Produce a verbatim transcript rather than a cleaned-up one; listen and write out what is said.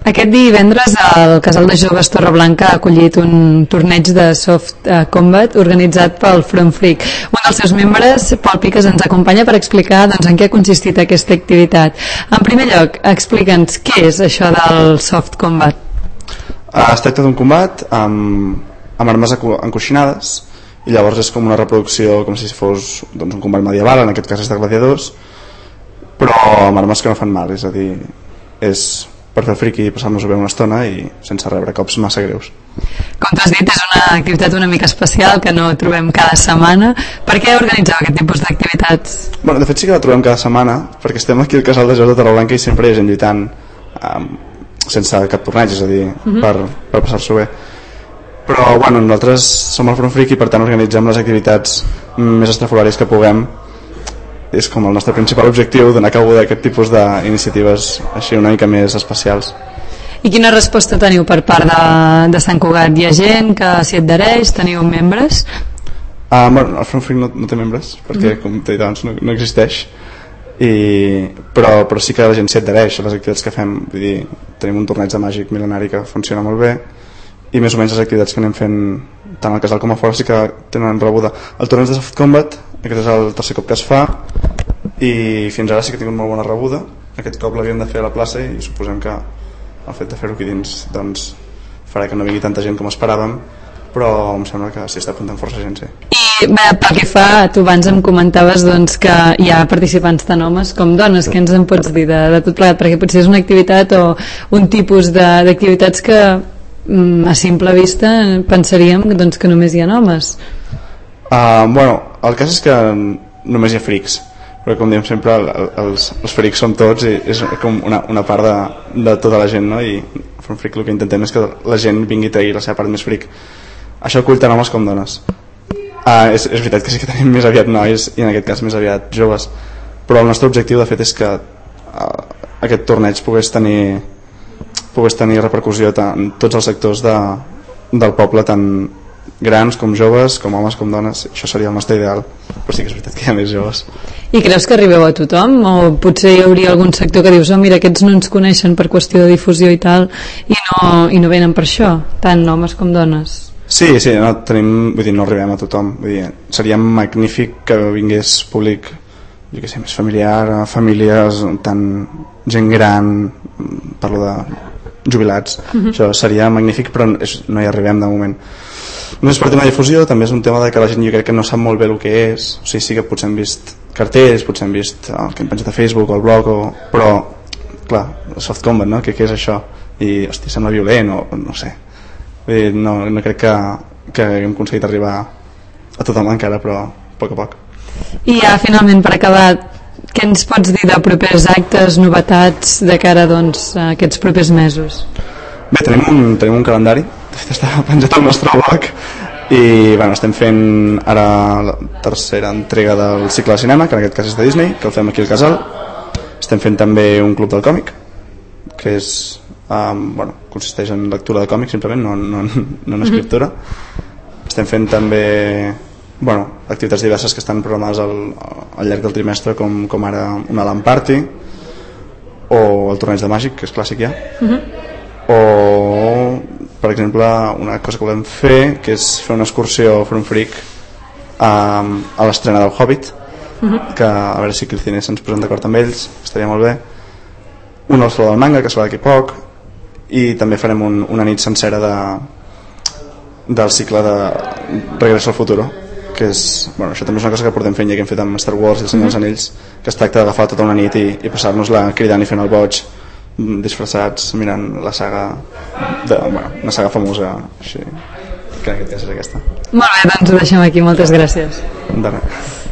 Aquest divendres el Casal de Joves Torreblanca ha acollit un torneig de soft combat organitzat pel Front Freak. Un dels seus membres, Pol Piques, ens acompanya per explicar doncs, en què ha consistit aquesta activitat. En primer lloc, explica'ns què és això del soft combat. Es tracta d'un combat amb, amb armes encoixinades i llavors és com una reproducció com si fos doncs, un combat medieval, en aquest cas és de gladiadors, però amb armes que no fan mal, és a dir, és per fer el friqui i passar-nos-ho bé una estona i sense rebre cops massa greus. Com t'has dit, és una activitat una mica especial que no trobem cada setmana. Per què organitzeu aquest tipus d'activitats? Bueno, de fet sí que la trobem cada setmana perquè estem aquí al Casal de Joves de Torreblanca i sempre hi ha gent lluitant um, sense cap torneig, és a dir, uh-huh. per, per passar-s'ho bé. Però bueno, nosaltres som el Front Freak i per tant organitzem les activitats més estrafolàries que puguem. És com el nostre principal objectiu, donar cabuda a aquest tipus d'iniciatives així una mica més especials. I quina resposta teniu per part de, de Sant Cugat? Hi ha gent que s'hi adhereix? Teniu membres? Uh, bueno, el Front Freak no, no té membres perquè, mm. com t'he dit abans, no, no existeix I, però, però sí que la gent s'hi adhereix a les activitats que fem. Vull dir, tenim un torneig de màgic mil·lenari que funciona molt bé i més o menys les activitats que anem fent tant al casal com a fora sí que tenen rebuda. El torneig de soft combat, aquest és el tercer cop que es fa i fins ara sí que ha tingut molt bona rebuda. Aquest cop l'havíem de fer a la plaça i suposem que el fet de fer-ho aquí dins doncs, farà que no vingui tanta gent com esperàvem, però em sembla que s'hi està apuntant força gent, sí. I bé, pel que fa, tu abans em comentaves doncs, que hi ha participants tant homes com dones. Què ens en pots dir de, de tot plegat? Perquè potser és una activitat o un tipus d'activitats que a simple vista pensaríem doncs, que només hi ha homes. Uh, bueno, el cas és que només hi ha frics, però com diem sempre el, els, els frics som tots i és com una, una part de, de tota la gent, no? I Front Freak el que intentem és que la gent vingui a trair la seva part més fric. Això acull tant homes com dones. Uh, és, és veritat que sí que tenim més aviat nois i en aquest cas més aviat joves, però el nostre objectiu de fet és que uh, aquest torneig pogués tenir pogués tenir repercussió en tots els sectors de, del poble, tant grans com joves, com homes com dones. Això seria el nostre ideal, però sí que és veritat que hi ha més joves. I creus que arribeu a tothom? O potser hi hauria algun sector que dius oh, mira, aquests no ens coneixen per qüestió de difusió i tal i no, i no venen per això, tant homes com dones? Sí, sí, no, tenim, vull dir, no arribem a tothom, vull dir, seria magnífic que vingués públic, jo què sé, més familiar, famílies, tant gent gran, parlo de jubilats, uh-huh. Això seria magnífic, però és, no hi arribem de moment. No és per tema de difusió, també és un tema de que la gent jo crec que no sap molt bé el que és, o sigui, sí que potser hem vist cartells, potser hem vist el que hem penjat a Facebook o al blog, o, però clar, soft combat, no? Què, què és això? I, hosti, sembla violent o no sé. Vull dir, no, no crec que, que haguem aconseguit arribar a tothom encara, però a poc a poc. I ja finalment per acabar, què ens pots dir de propers actes, novetats de cara doncs, a aquests propers mesos? Bé, tenim un, tenim un calendari, de fet està penjat al nostre blog i bueno, estem fent ara la tercera entrega del cicle de cinema, que en aquest cas és de Disney, que el fem aquí al casal. Estem fent també un club del còmic, que és, um, bueno, consisteix en lectura de còmic simplement, no, no, no en escriptura. Estem fent també bueno, activitats diverses que estan programades al, al llarg del trimestre, com, com ara una LAN party o el torneig de màgic, que és clàssic ja, uh-huh. O per exemple una cosa que volem fer, que és fer una excursió Front Freak a, a l'estrena del Hobbit, uh-huh. Que a veure si Clicine se'ns posen d'acord amb ells, estaria molt bé. Una al Saló del Manga, que es fa d'aquí poc, i també farem un, una nit sencera de, del cicle de Regreso al Futuro, que és, bueno, això també és una cosa que portem fent ja que hem fet amb Star Wars i el Senyor dels Anells, que es tracta d'agafar tota una nit i, i passar-nos-la cridant i fent el boig, disfressats, mirant la saga de, bueno, una saga famosa així, que en aquest cas és aquesta. Molt bé, doncs ho deixem aquí, moltes gràcies. De res.